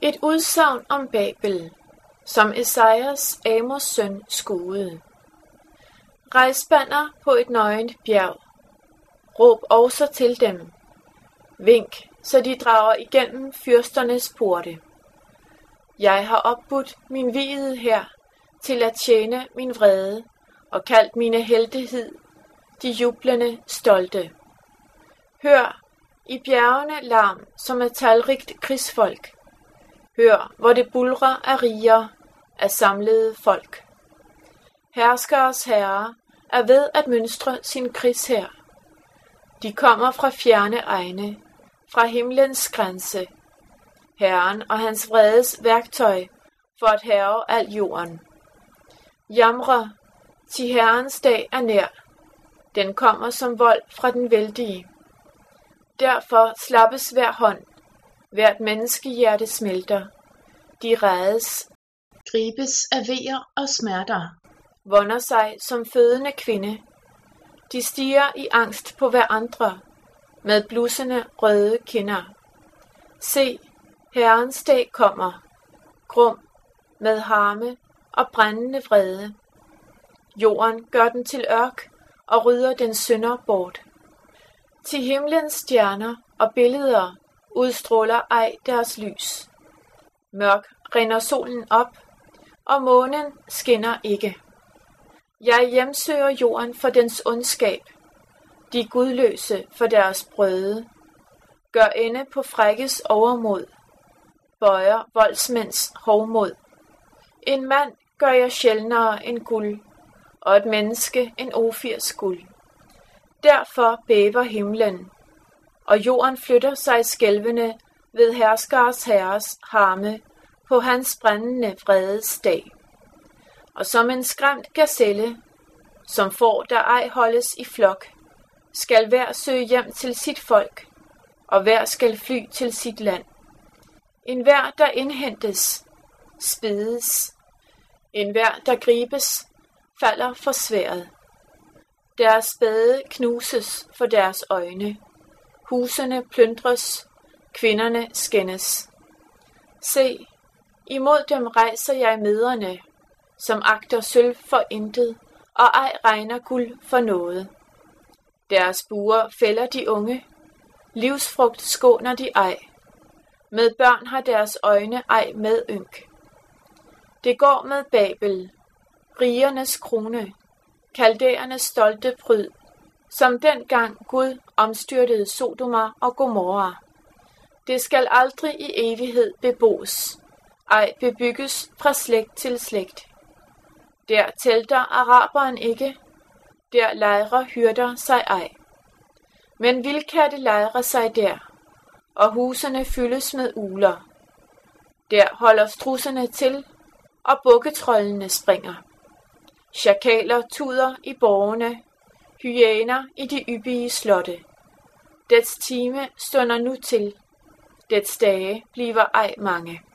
Et udsagn om Babel, som Esajas, Amos søn, skuede. Rejs banner på et nøgent bjerg. Råb også til dem. Vink, så de drager igennem fyrsternes porte. Jeg har opbudt min viede her til at tjene min vrede, og kaldt mine heldighed, de jublende stolte. Hør i bjergene larm, som er talrigt krigsfolk. Hør, hvor det bulrer af riger, af samlede folk. Herskers herre er ved at mønstre sin krigshær. De kommer fra fjerne egne, fra himlens grænse. Herren og hans vredes værktøj for at hærge al jorden. Jamre, til Herrens dag er nær. Den kommer som vold fra den vældige. Derfor slappes hver hånd, hvert menneskehjerte smelter. De rædes, gribes af vejer og smerter, vonder sig som fødende kvinde. De stiger i angst på hverandre, med blussende røde kinder. Se, Herrens dag kommer, grum, med harme og brændende vrede. Jorden gør den til ørk og rydder den synder bort. Til himlens stjerner og billeder udstråler ej deres lys. Mørk rinder solen op, og månen skinner ikke. Jeg hjemsøger jorden for dens ondskab, de gudløse for deres brøde. Gør ende på frækkes overmod, bøjer voldsmænds hovmod. En mand gør jeg sjældnere end guld, og et menneske en ofirs guld. Derfor bæver himlen, og jorden flytter sig skælvende ved herskers herres harme på hans brændende vredes dag. Og som en skræmt gazelle, som får der ej holdes i flok, skal hver søge hjem til sit folk, og hver skal fly til sit land. En hver, der indhentes, spides. En hver, der gribes, falder for sværdet. Deres spade knuses for øjnes øjne. Husene plyndres, kvinderne skændes. Se, imod dem rejser jeg mederne, som agter sølv for intet, og ej regner guld for noget. Deres buer fælder de unge, livsfrugt skåner de ej. Med børn har deres øjne ej med ynk. Det går med Babel, rigernes krone, kaldæernes stolte pryd, som dengang Gud omstyrtede Sodoma og Gomorra. Det skal aldrig i evighed beboes, ej bebygges fra slægt til slægt. Der telter araberen ikke, der lejrer hyrder sig ej. Men vildkatte lejrer sig der, og husene fyldes med ugler. Der holder strudserne til, og bukketrollene springer. Sjakaler tuder i borgene, hyæner i de yppige slotte. Dets time stunder nu til, dets dage bliver ej mange.